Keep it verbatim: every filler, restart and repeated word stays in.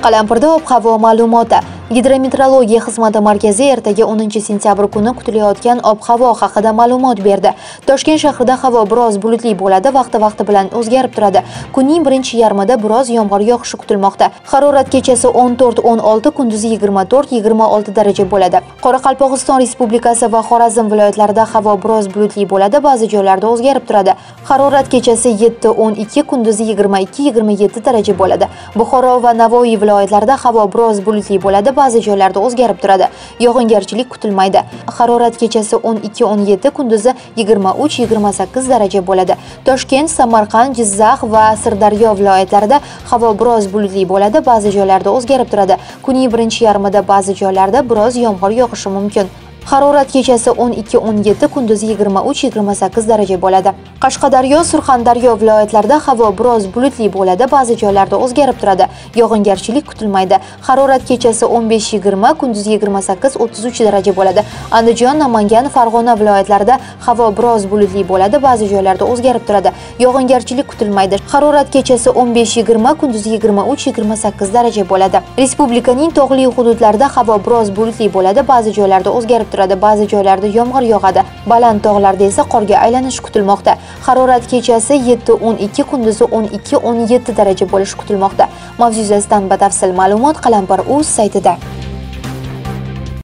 Qalampirda ob-havo ma'lumoti. Gidrometeorologiya xizmati markazi ertaga o'ninchi sentyabr kuni kutilayotgan ob-havo haqida ma'lumot berdi. Toshkent shahrida havo biroz bulutli bo'ladi, vaqti-vaqti bilan o'zgarib turadi. Kunning birinchi yarmida biroz yomg'ir yog'ishi kutilmoqda. Harorat kechasi o'n to'rt o'n olti, kunduzi yigirma to'rt yigirma olti daraja bo'ladi. Qoraqalpog'iston Respublikasi va Xorazm viloyatlarida havo biroz bulutli bo'ladi, ba'zi joylarda o'zgarib turadi. Harorat kechasi yetti o'n ikki, kunduzi yigirma ikki yigirma yetti daraja bo'ladi. Buxoro va Navoiy viloyatlarida havo biroz bulutli bo'ladi, ba'zi joylarda o'zgarib turadi. Yog'ingarchilik kutilmaydi. Harorat kechasi o'n ikki o'n yetti, kunduzi yigirma uch yigirma sakkiz daraja bo'ladi. Toshkent, Samarqand, Jizzax va Sirdaryo viloyatlarida havo biroz bulutli bo'ladi, ba'zi joylarda o'zgarib turadi. Kunning birinchi yarmida ba'zi joylarda biroz yomg'ir yog'ishi mumkin. Harorat kechasi o'n ikki o'n yetti, kunduzi yigirma uch yigirma sakkiz daraja bo'ladi. Qashqadaryo, Surxondaryo viloyatlarida havo biroz bulutli bo'ladi, ba'zi joylarda o'zgarib turadi. Yog'ingarchilik kutilmaydi. Harorat kechasi o'n besh yigirma, kunduzi yigirma sakkiz o'ttiz uch daraja bo'ladi. Andijon, Namangan, Farg'ona viloyatlarida havo biroz bulutli bo'ladi, ba'zi joylarda o'zgarib turadi. Yog'ingarchilik kutilmaydi. Harorat kechasi o'n besh yigirma, kunduzi yigirma uch yigirma sakkiz daraja bo'ladi. Respublikaning tog'li hududlarida havo biroz bulutli bo'ladi, ba'zi joylarda o'zgarib turadi, ba'zi joylarda yomg'ir yog'adi. Baland tog'larda esa qorga aylanish kutilmoqda. Harorat kechasi yetti o'n ikki, kunduzi o'n ikki o'n yetti daraja bo'lishi kutilmoqda. Mavzu yuzasidan batafsil ma'lumot Qalampir.uz saytida.